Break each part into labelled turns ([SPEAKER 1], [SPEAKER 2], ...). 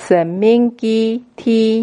[SPEAKER 1] 申命記第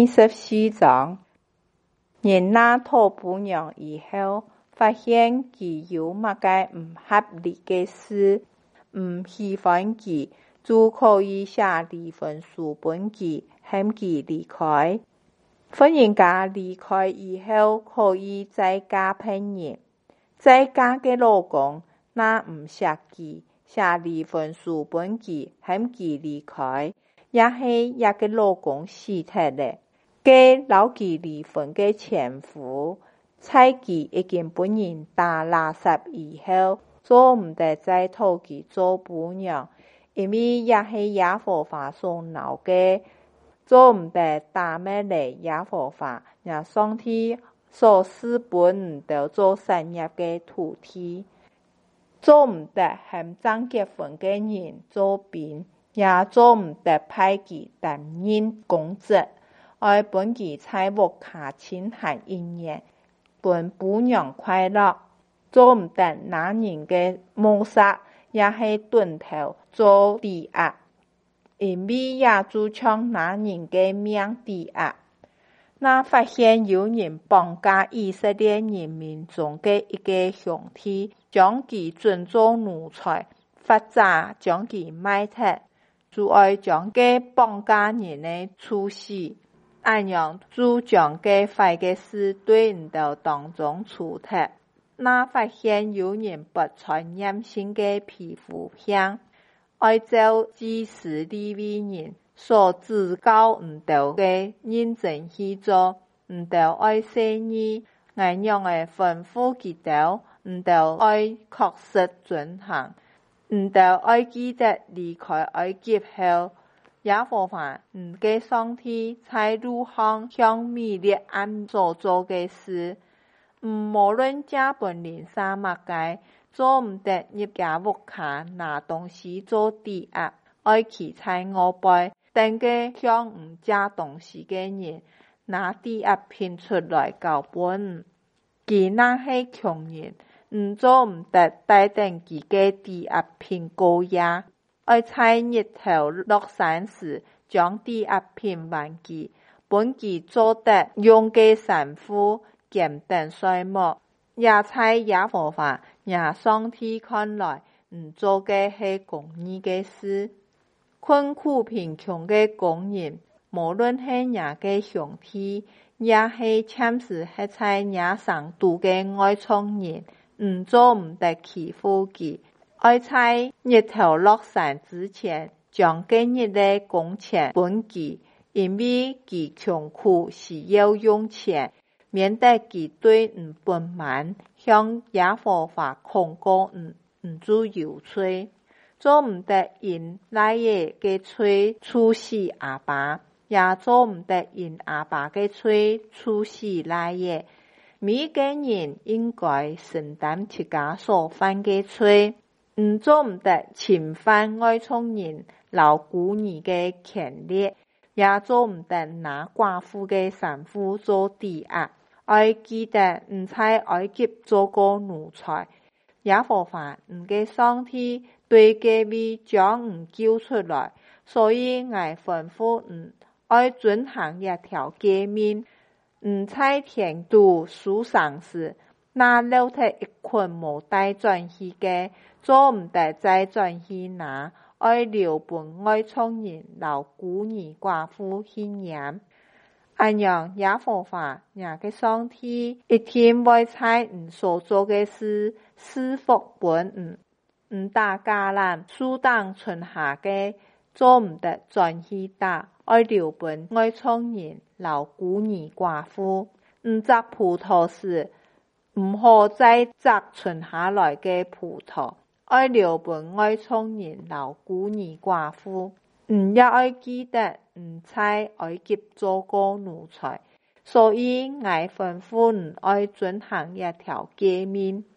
[SPEAKER 1] 24章，人那討父娘以後，發現其有乜個唔合理嘅事，唔喜歡其，就可以寫離婚書本其，喊其離開。婚姻家離開以後，可以再嫁別人。再嫁嘅老公，那唔錫其，寫離婚書本其，喊其離開。也是一個老公死脫了，嘅留其離婚嘅前夫，在其已經本人打垃圾以後，做唔得再討其做父娘，因為也是耶和華所惱嘅，做唔得打滅了耶和華，也上帝所賜本唔得做產業嘅土地，做唔得和剛結婚嘅人做兵。也做唔得派其擔任公職，愛本其在屋下親閒一年，本父娘快樂。做唔得男人嘅謀殺，也是斷頭做抵押，因為也就像男人嘅命抵押。那發現有人綁架以色列人民中嘅一個兄弟，將其轉做奴才，或者將其賣脫。就愛將個綁架人的處死，按樣就將個壞嘅事對唔到當中處脫。那發現有人不穿染性嘅皮膚片，愛照祭司利未人所指教唔到嘅認真去做，唔到愛赦義，按樣嘅吩咐佢哋，唔到愛確實遵行。唔得愛記得離開埃及後，耶和華唔嘅上帝在路上向米利暗所做嘅事，無論這本人啥物嘅，做唔得入家屋下拿東西做抵押，愛其在我背，等嘅向唔借東西嘅人拿抵押品出來交本，佢那係窮人。唔做唔得帶定自己抵押品過夜，愛在日頭落山時將抵押品還記，本其做得用嘅善夫檢點衰末，也在耶和華也上帝看來，唔做嘅係公義嘅事。困苦貧窮嘅工人，無論係哪個兄弟，也係暫時係在野上度嘅外鄉人。唔做唔得欺負佢，愛在日頭落山之前，將今日嘅工錢本佢，因為佢窮苦需要用錢，免得佢對唔不滿，向耶和華控告唔做有罪。做唔得因賴爺嘅罪處死阿爸，也做唔得因阿爸嘅罪處死賴爺。每個人應該承擔自家所犯嘅罪，唔做唔得侵犯外鄉人留孤兒嘅權利，也做唔得拿寡婦嘅產婦做抵押。愛記得唔在埃及做過奴才，耶和華唔嘅上帝對各位將唔救出來，所以我吩咐唔愛遵行一條誡命。唔在田度樹上時，那留得一捆無帶轉去嘅，做唔得再轉去拿，愛留本外鄉人留孤兒寡婦去養。按樣耶和華也嘅上帝一天會在唔所做嘅事賜福本唔打橄欖樹當春夏嘅，做唔得轉去打，愛留本外鄉人留孤兒寡婦。唔摘葡萄時，唔好再摘春下來嘅葡萄，愛留本外鄉人留孤兒寡婦。也愛記得唔在埃及做過奴才，所以我吩咐唔愛遵行一條誡命。